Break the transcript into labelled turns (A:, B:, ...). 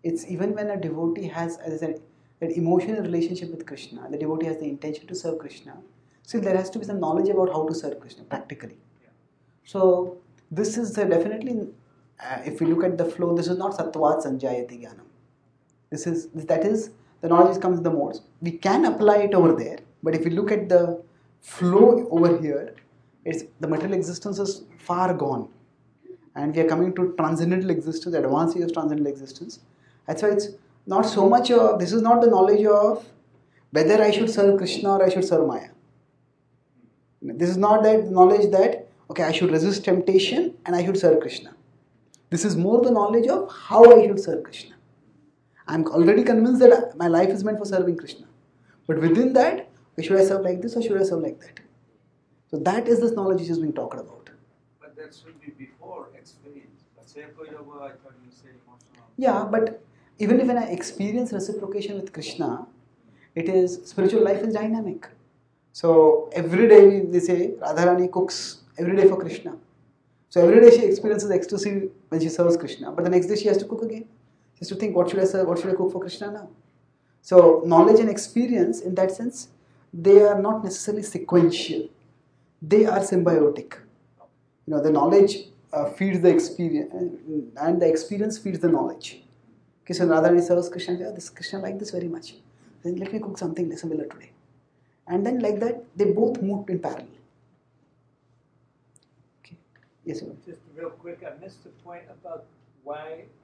A: It's even when a devotee has, as I said, that emotional relationship with Krishna, the devotee has the intention to serve Krishna, still there has to be some knowledge about how to serve Krishna practically. So this is definitely, if we look at the flow, this is not Sattvat Sanjayati Jnanam. That is the knowledge comes in the modes. We can apply it over there, but if we look at the flow over here, it's the material existence is far gone, and we are coming to transcendental existence, advanced stage of transcendental existence. That's why it's not so much of, this is not the knowledge of whether I should serve Krishna or I should serve Maya. This is not that knowledge that, okay, I should resist temptation and I should serve Krishna. This is more the knowledge of how I should serve Krishna. I'm already convinced that my life is meant for serving Krishna. But within that, should I serve like this or should I serve like that? So that is this knowledge which is being talked about.
B: But that should be before experience. But Seiko Yoga, I thought you said emotional.
A: Yeah, but even if when I experience reciprocation with Krishna, it is, spiritual life is dynamic. So every day they say Radharani cooks every day for Krishna. So every day she experiences ecstasy when she serves Krishna. But the next day she has to cook again. She has to think, what should I serve? What should I cook for Krishna now? So knowledge and experience, in that sense, they are not necessarily sequential. They are symbiotic. The knowledge feeds the experience, and the experience feeds the knowledge. Okay, so Radharani serves Krishna. Yeah, this Krishna like this very much. Then let me cook something similar today. And then like that, they both move in parallel. Okay. Yes, sir.
C: Just real quick, I missed the point about why